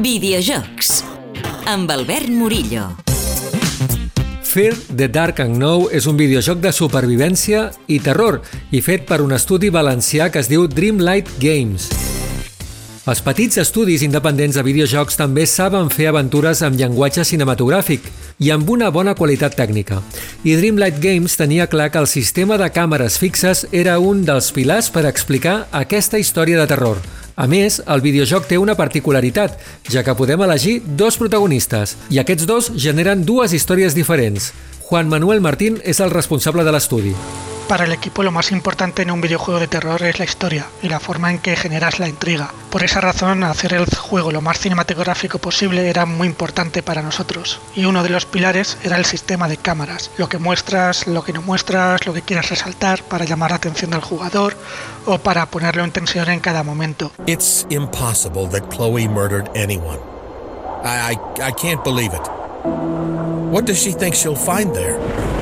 Videojocs amb Albert Murillo. Fear the Dark and Know és un videojoc de supervivència i terror i fet per un estudi valencià que es diu Dreamlight Games. Els petits estudis independents de videojocs també saben fer aventures amb llenguatge cinematogràfic i amb una bona qualitat tècnica. I Dreamlight Games tenia clar que el sistema de càmeres fixes era un dels pilars per explicar aquesta història de terror. A més, el videojoc té una particularitat, ja que podem elegir dos protagonistes, i aquests dos generen dues històries diferents. Juan Manuel Martín és el responsable de l'estudi. Para el equipo lo más importante en un videojuego de terror es la historia y la forma en que generas la intriga. Por esa razón, hacer el juego lo más cinematográfico posible era muy importante para nosotros. Y uno de los pilares era el sistema de cámaras. Lo que muestras, lo que no muestras, lo que quieras resaltar para llamar la atención del jugador o para ponerlo en tensión en cada momento. It's impossible that Chloe murdered anyone. I can't believe it. What does she think she'll find there?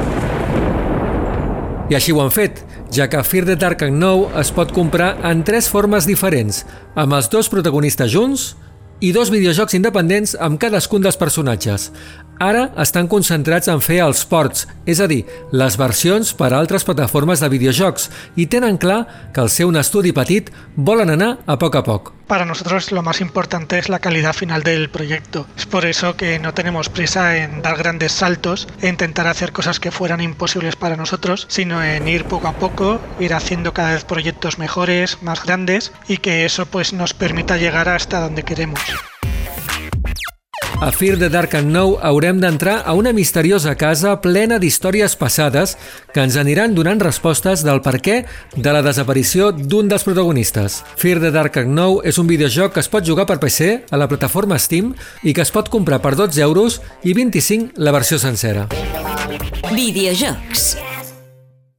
I així ho han fet, ja que Fear the Dark and Know es pot comprar en tres formes diferents, amb els dos protagonistes junts i dos videojocs independents amb cadascun dels personatges. Ara estan concentrats en fer els ports, és a dir, les versions per a altres plataformes de videojocs, i tenen clar que al ser un estudi petit volen anar a poc. Para nosotros lo más importante es la calidad final del proyecto. Es por eso que no tenemos prisa en dar grandes saltos e intentar hacer cosas que fueran imposibles para nosotros, sino en ir poco a poco, ir haciendo cada vez proyectos mejores, más grandes, y que eso pues nos permita llegar hasta donde queremos. A Fear the Dark and Know haurem d'entrar a una misteriosa casa plena d'històries passades que ens aniran donant respostes del perquè de la desaparició d'un dels protagonistes. Fear the Dark and Know és un videojoc que es pot jugar per PC a la plataforma Steam i que es pot comprar per 12 € i 25 la versió sencera. Videojocs